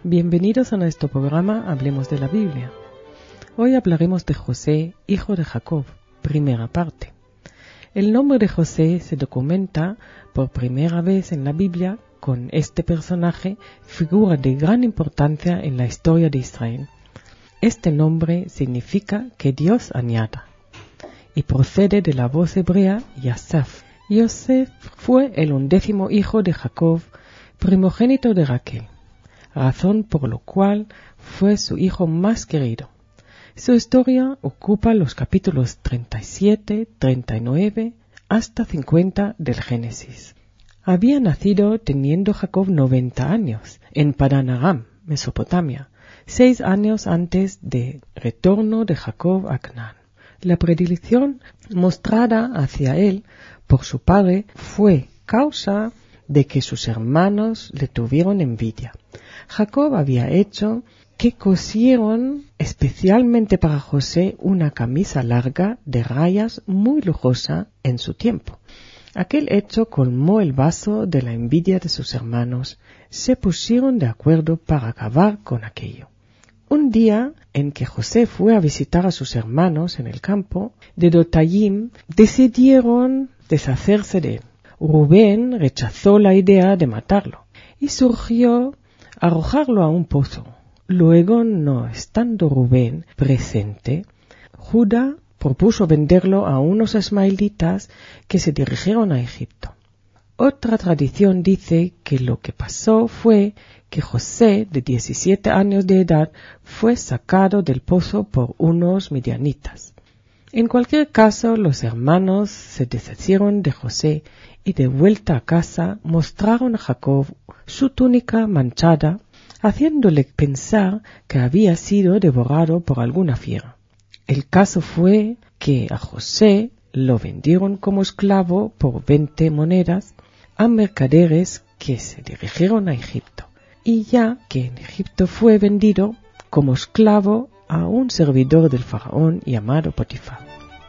Bienvenidos a nuestro programa Hablemos de la Biblia. Hoy hablaremos de José, hijo de Jacob, primera parte. El nombre de José se documenta por primera vez en la Biblia con este personaje, figura de gran importancia en la historia de Israel. Este nombre significa que Dios añada y procede de la voz hebrea Yasaf. Yosef fue el 11º hijo de Jacob, primogénito de Raquel, razón por lo cual fue su hijo más querido. Su historia ocupa los capítulos 37, 39 hasta 50 del Génesis. Había nacido teniendo Jacob 90 años en Padán Aram, Mesopotamia, 6 años antes del retorno de Jacob a Canaán. La predilección mostrada hacia él por su padre fue causa de que sus hermanos le tuvieron envidia. Jacob había hecho que cosieron especialmente para José una camisa larga de rayas muy lujosa en su tiempo. Aquel hecho colmó el vaso de la envidia de sus hermanos. Se pusieron de acuerdo para acabar con aquello. Un día en que José fue a visitar a sus hermanos en el campo de Dotayim, decidieron deshacerse de él. Rubén rechazó la idea de matarlo y surgió arrojarlo a un pozo. Luego, no estando Rubén presente, Judá propuso venderlo a unos ismaelitas que se dirigieron a Egipto. Otra tradición dice que lo que pasó fue que José, de 17 años de edad, fue sacado del pozo por unos midianitas. En cualquier caso, los hermanos se deshicieron de José y de vuelta a casa mostraron a Jacob su túnica manchada, haciéndole pensar que había sido devorado por alguna fiera. El caso fue que a José lo vendieron como esclavo por 20 monedas a mercaderes que se dirigieron a Egipto, y ya que en Egipto fue vendido como esclavo a un servidor del faraón llamado Potifar.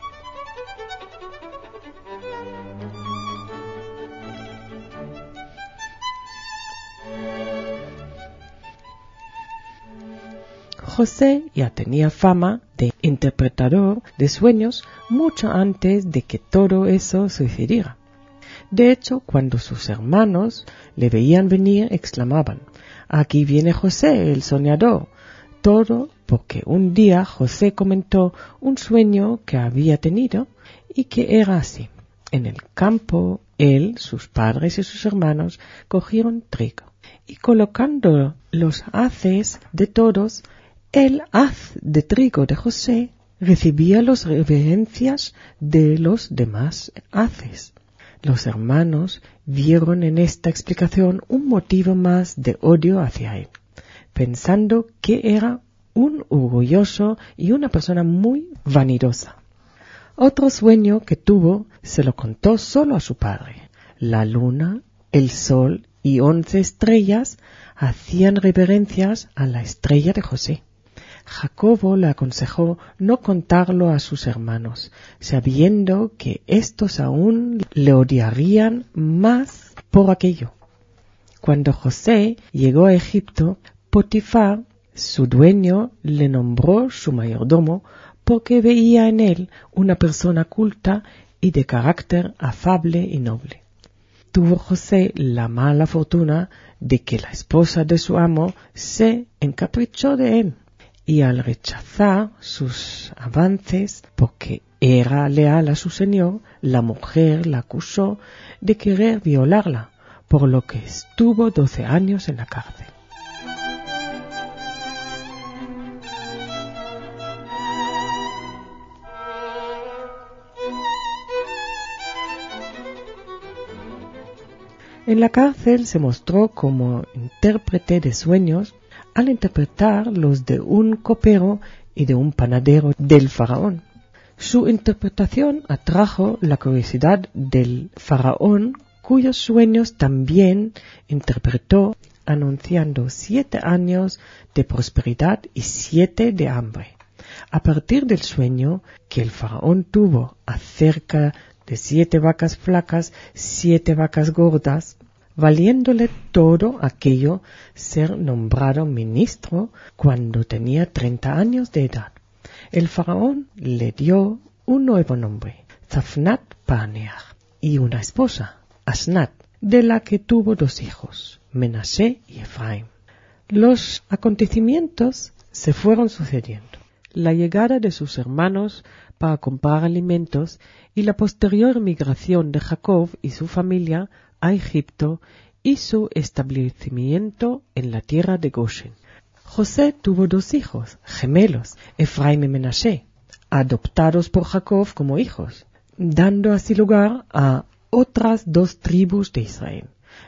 José ya tenía fama de interpretador de sueños mucho antes de que todo eso sucediera. De hecho, cuando sus hermanos le veían venir, exclamaban: «Aquí viene José, el soñador». Todo porque un día José comentó un sueño que había tenido y que era así. En el campo, él, sus padres y sus hermanos cogieron trigo y colocando los haces de todos, el haz de trigo de José recibía las reverencias de los demás haces. Los hermanos vieron en esta explicación un motivo más de odio hacia él, pensando que era un orgulloso y una persona muy vanidosa. Otro sueño que tuvo se lo contó solo a su padre. La luna, el sol y 11 estrellas hacían reverencias a la estrella de José. Jacobo le aconsejó no contarlo a sus hermanos, sabiendo que éstos aún le odiarían más por aquello. Cuando José llegó a Egipto, Potifar, su dueño, le nombró su mayordomo porque veía en él una persona culta y de carácter afable y noble. Tuvo José la mala fortuna de que la esposa de su amo se encaprichó de él, y al rechazar sus avances porque era leal a su señor, la mujer la acusó de querer violarla, por lo que estuvo 12 años en la cárcel. En la cárcel se mostró como intérprete de sueños al interpretar los de un copero y de un panadero del faraón. Su interpretación atrajo la curiosidad del faraón, cuyos sueños también interpretó, anunciando 7 años de prosperidad y 7 de hambre. A partir del sueño que el faraón tuvo acerca de 7 vacas flacas, 7 vacas gordas, valiéndole todo aquello ser nombrado ministro cuando tenía 30 años de edad. El faraón le dio un nuevo nombre, Zaphnath Paaneah, y una esposa, Asnat, de la que tuvo 2 hijos, Menashe y Efraín. Los acontecimientos se fueron sucediendo. La llegada de sus hermanos para comprar alimentos y la posterior migración de Jacob y su familia a Egipto y su establecimiento en la tierra de Goshen. José tuvo 2 hijos, gemelos, Efraín y Menashe, adoptados por Jacob como hijos, dando así lugar a otras 2 tribus de Israel.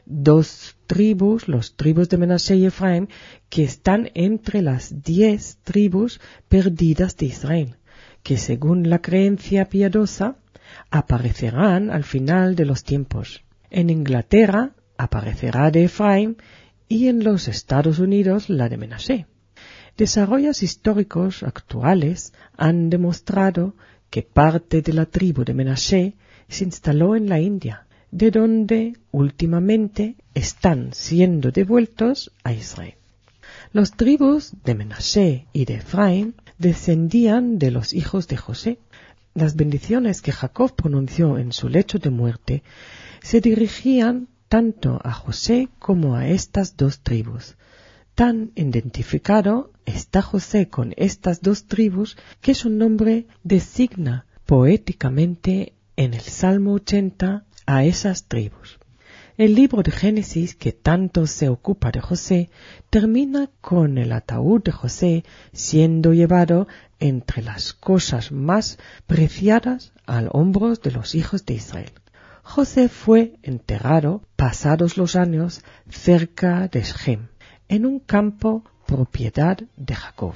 2 tribus, los tribus de Menashe y Efraín, que están entre las 10 tribus perdidas de Israel, que según la creencia piadosa aparecerán al final de los tiempos. En Inglaterra aparecerá de Efraín y en los Estados Unidos la de Menashe. Desarrollos históricos actuales han demostrado que parte de la tribu de Menashe se instaló en la India, de donde últimamente están siendo devueltos a Israel. Los tribus de Menashe y de Efraín descendían de los hijos de José. Las bendiciones que Jacob pronunció en su lecho de muerte se dirigían tanto a José como a estas 2 tribus. Tan identificado está José con estas 2 tribus que su nombre designa poéticamente en el Salmo 80 a esas tribus. El libro de Génesis, que tanto se ocupa de José, termina con el ataúd de José siendo llevado entre las cosas más preciadas al hombro de los hijos de Israel. José fue enterrado, pasados los años, cerca de Sichem, en un campo propiedad de Jacob.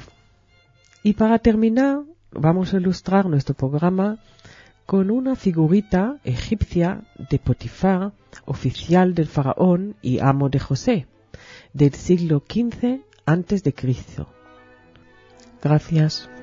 Y para terminar, vamos a ilustrar nuestro programa con una figurita egipcia de Potifar, oficial del faraón y amo de José, del siglo XV a.C. Gracias.